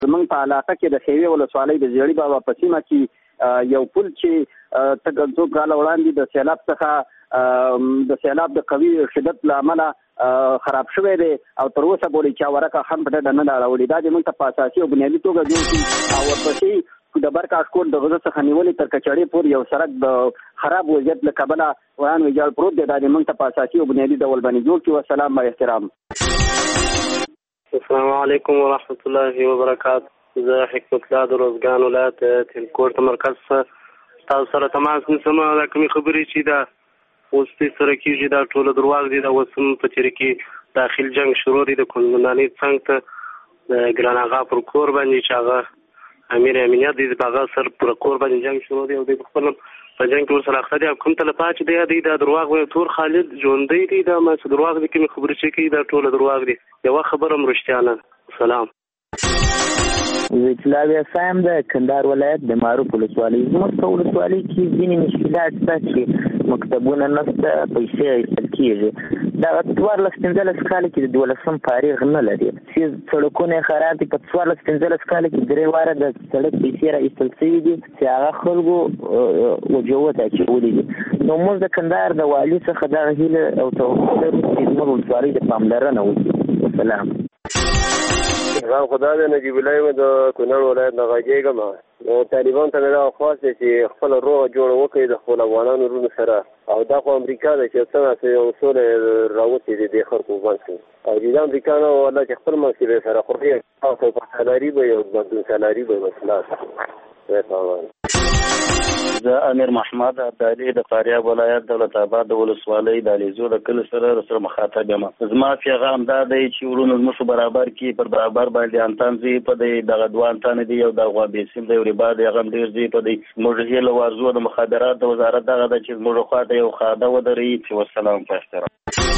زمونږ په علاقه کې د خیوې ولسوالۍ د زیړي بابا په سیمه کې یو پل چې څو کاله وړاندې د سیلاب څخه د سیلاب د قوي شدت له امله خراب شوی دی او تر اوسه پورې چا ورکه هم په ډډه نه ده اړولې. دا زموږ ته په اساسي او بنیادي توګه جوړ شي او ورپسې د برکاشکوټ د غزه څخه نیولې تر کچړې پورې یو سړک د خراب وضعیت له کبله وړاندې ویجاړ پروت دی. دا زموږ ته په اساسي او بنیادي ډول باندې جوړ شي. والسلام با احترام. السلام علیکم ورحمۃ اللہ وبرکاتہ. زه حکمت الله د روزګان ولایت تلکوټ مرکز څخه تاسو سره تماس نیسم. دا کومې خبرې چې دا اوس سره کېږي دا ټوله درواغ دي. دا اوس هم په تېره کې داخل جنګ شروع دی د کونډمنانۍ څنګ ته د ګران اغا پر کور باندې چې هغه امیر امنیت دی په هغه سر پر کور باندې جنګ شروع دی او دوی په خپل په جنګ کې ورسره اخته دي. کوم تلفات چې دی دا درواغ وایي. تور خالد ژوندی دی. دا ما چې درواغ دي کومې خبرې چې کوي دا ټوله درواغ دي. یوه خبره هم رښتیا نه. سلام. اطلاع سایم د کندهار ولایت د معروف ولسوالۍ. زموږ په ولسوالۍ کې ځینې مشکلات شته چې مکتبونه نشته، پیسې ایستل کېږي. دا 14-15 کال کې د 12 فارغ نه لري چې سړکونه خراب دي. په 14-15 کال کې 3 واره د سړک پیسې را ایستل شوي دي چې هغه خلکو وجوه ته اچولي دي. نو موږ د کندهار د والي څخه دغه هیله او توقع لرو چې زموږ ولسوالۍ د پاملرنه وکړي. والسلام. غام خدا دې نجیب الله مې د کونړ ولایت نه غږېږم. نو طالبان ته مې دا خواست دی چې خپل روغه جوړه وکړي د خپل افغانانو وروڼو سره. او دا خو امریکا ده چې څنګه یو سوله راوتې دي د خلکو باندې او د امریکا نه والله چې خپل مسئله سره خوري او په سالاري به یو بدون سالاري به مسله. زه امیر محمد عبدالي د فاریاب ولایت دولت آباد د ولسوالۍ د علیزو د کلي سره مخاطب یم. زما پیغام دا دی چې ورونو زموږ برابر کې پر برابر باندې انتان زی په دغه دوه انتان دي. یو د غوا بیسیم د یوري بعد هغه ډیر زی په دې موږ هیله وارزو د مخابرات د وزارت دغه د چې موږ خواته یو خاده ودري. والسلام په احترام.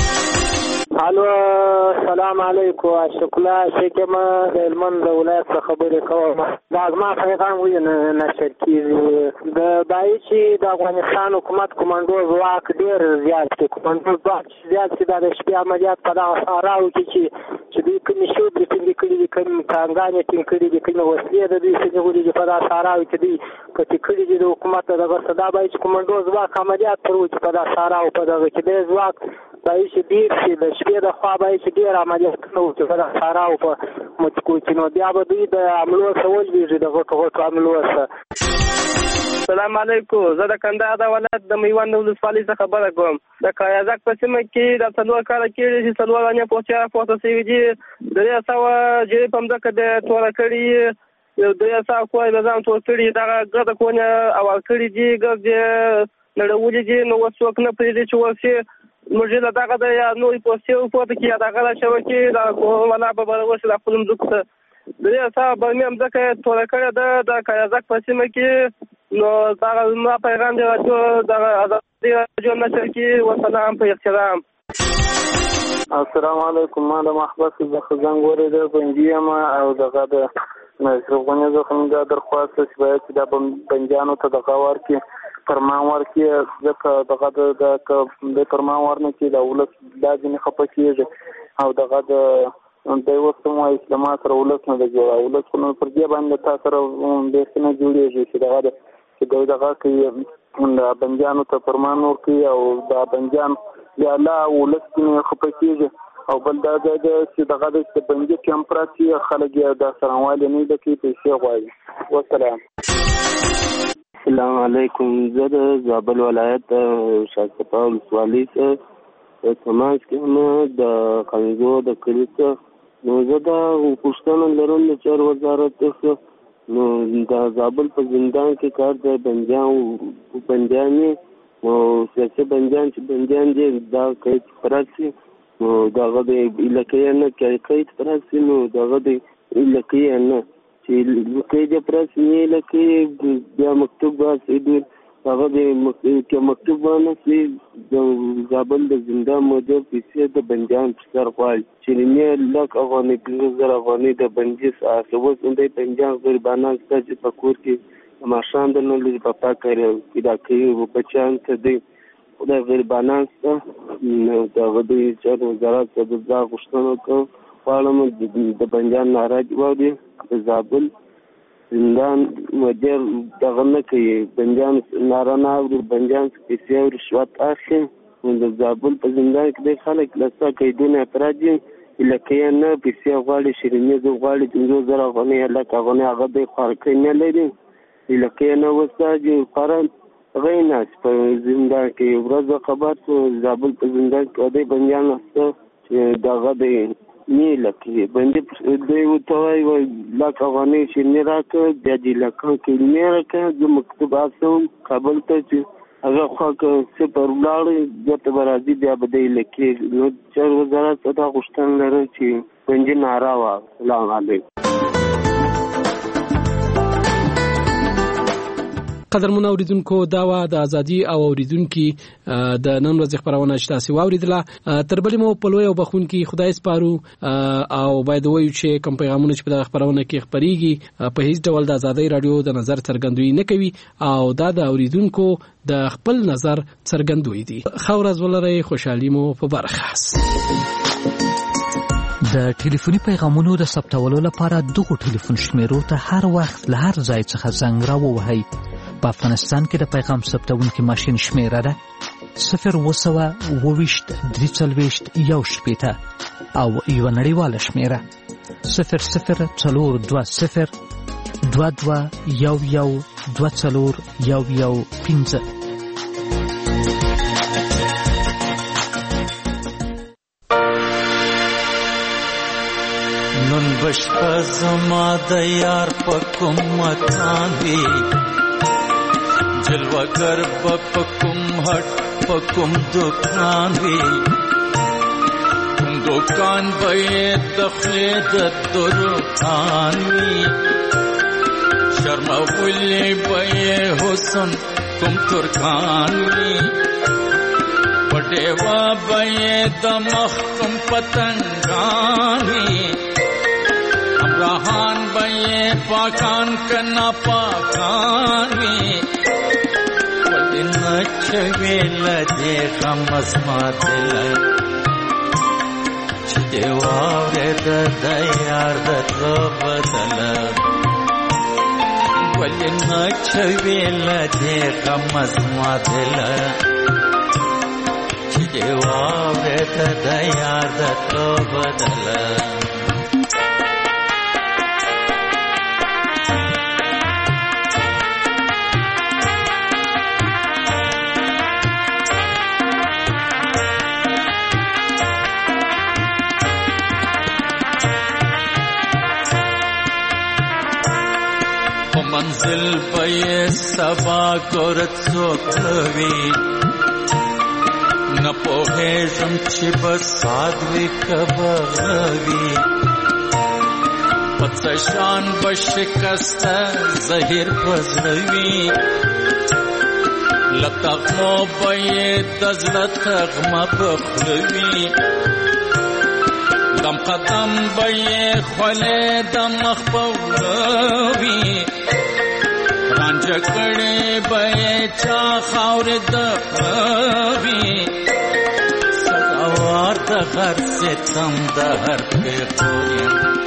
الو السلام علیکم. شکلا شکم د هلمند ولایت څخه خبرې کوم. دا زما پیغام وی نشر کیږي د دای چې د افغانستان حکومت کمانډو ځواک ډیر زیات دی. کمانډو ځواک زیات دی. د شپې عملیات په دغه صحراو کې چې دوی کومې شوبرې ټینګې کړي دي، کوم ټانګانې ټینګ کړي دي، کومې وسلې د دوی څخه نیولې دي په دغه صحراو کې دوی پټې کړي دي د حکومت دغه څه. دا باید چې کمانډو ځواک عملیات پر وکړي په دغه صحراو په دغه کې دی ځواک باید چې ډېر شي. د شپې د خوا باید چې ډېر عملیاتونه وکړي په دغه صحراو په مچکو کې. نو بیا به دوی د حملو څخه ولوېږي د غټو حملو څخه. السلام علیکم. زه د کندهار د ولایت د میوند ولسوالۍ څخه خبره کوم. د قایزک په سیمه کې د 4 کاله کېږي چې 4 غنې پوهه شوي دي. 300 جرې په مځکه د توره کړي. یو 300 کوی د ځان تور کړي. دغه ګرده کونه اول کړي دي ګرد نړولي دي. نو اوس څوک نه پرېږدي چې ورسي موږ له دغه د یا نورې پوستې پورته کړي یا دغه له شبکې د ولا به برابر شي د خپل مځکو ته. 300 برمې مځکه توره کړې ده د قایزک په سیمه کې. نو دغه زما پیغام دی دغه ازادي راډیو نشر کې. والسلام په احترام. السلام علیکم. ما د محبت څخه زنګ ورېده بندیم او دغه د مشروعونې څخه دا درخواست چې باید چې د بندیانو ته دغه ورکړي فرمان ورکړي ځکه دغه د فرمان ورنه کې د ولس دا ځینې خفه کېږي او دغه د اوس کوم اسلامات سره ولس نه دی جوړه. ولس خو نو پر دې باندې تا سره بیخي نه جوړېږي چې دغه چې دغه کوي د بندیانو ته فرمان ورکړي او د بندیان یا الله ولس کې خفه کېږي. او بل دا چې دغه د بندي کیمپ راشي خلک یې د څرنګوالي نه ده کې پیسې غواړي. والسلام. السلام علیکم. زه د زابل ولایت شاهصفا ولسوالۍ څخه تماس کوم د خنزو د کلي څخه. نو زه دا پوښتنه لرم د چارو وزارت څخه. نو د زابل په زندان کې کار د بندیان او سیاسي بندیان چې بندیان دي دا قید پراسي. نو دغه د علاقې نه قید پراسي. نو دغه د علاقې نه چې قید پراسي نه علاقې بیا مکتوب واسي دي هغه د مکتوب باندې د زابل د زندان موجود پیسې د بندیان پر غواړي چې نه لک افغاني 2000 افغاني د بندي ساعت اوس د بندیان غریبانان چې په کور کې ماشان د نو لږ په پاکه پیدا کوي بچان ته دی د غریبانان څخه د غدي چې وزارت د ځا غوښتنه کوي غواړم د بنجان ناراض واوري د زابل زندان مدیر دغه نه کوي بنجان نارانه او بنجان پیسې او رشوت اخلي د زابل په زندان کې د خلک لسا قیدونه اعتراض دي لکه نه پیسې غواړي شیریني غواړي 50,000 افغانۍ لکه افغانۍ هغه د خارکې نه لري لکه نه وساجي قران غیناس په زندان کې ورځ خبر زابل په زندان کې د بنجان چې دغه دی نه لکه باندې دوی وتوي و لکه افغانۍ شیریني راکړه د دې لکه کې نه راکړه د مکتوب اسوم کابل ته چې هغه خو چې پر ولاړ د تبرازي بیا بده لکه نو چر وزارت ته غوښتنه لري چې پنځه ناروا سلام علیکم قدرمن اوریدونکو دا وا د ازادي او اوریدونکو د نن ورځې خبرونه چې تاسو واوریدله تر بلې مو په لوی او بخون کې خدای سپارو او باید وایو چې کوم پیغامونه چې په خبرونه کې خبريږي په هیڅ ډول د ازادي رادیو د نظر څرګندوي نه کوي او دا د اوریدونکو د خپل نظر څرګندوي دي خورز ولري خوشحالي مو په برخاس د ټلیفوني پیغامونو د ثبتولو لپاره دغه ټلیفون شمیرو ته هر وخت له هر ځای څخه زنګ راووهئ په افغانستان کې د پیغام ثبتونکو ماشين شمیره ده 0202341 او یو نړیواله شمیره 002022112415 نن بشپا زما د یار په کوم مکان وی جلوگر په کوم هټ په کوم دکان وی کوم دکان به د خلد درکان وی شرمولی به حسن کوم ترکان وی پټوا به د مخ کوم پتنګان وی امراهان به پاکان کنا پاکان وی چویل دې غمز ما دل چې دی واره د یار د بدل ولنه چویل دې غمز ما دل چې دی واره د یار د بدل منزل به سبا ګورت سوکوي نه پوهېږم چې بس سادوي کبغوي پڅ شان بشکست زهیر پزوي لتغمو به دزلت غم بخلوي دم قدم به خله دم مخبوي جکړې به چا خاور د وی سوار د هر ستم د هر په پورې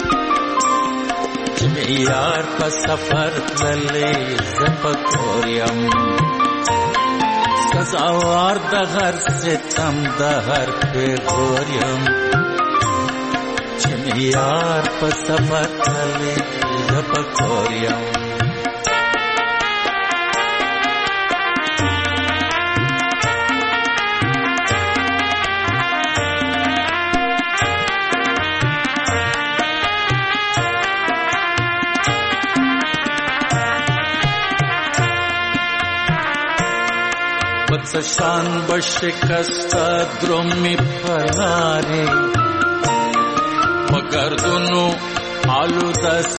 چې یار په سفر تللې زپکوریم سوار د هر ستم د هر په پورې چې یار په سفر تللې زپکوریم شان بشکست درمی پلاری مگردونو آلو دست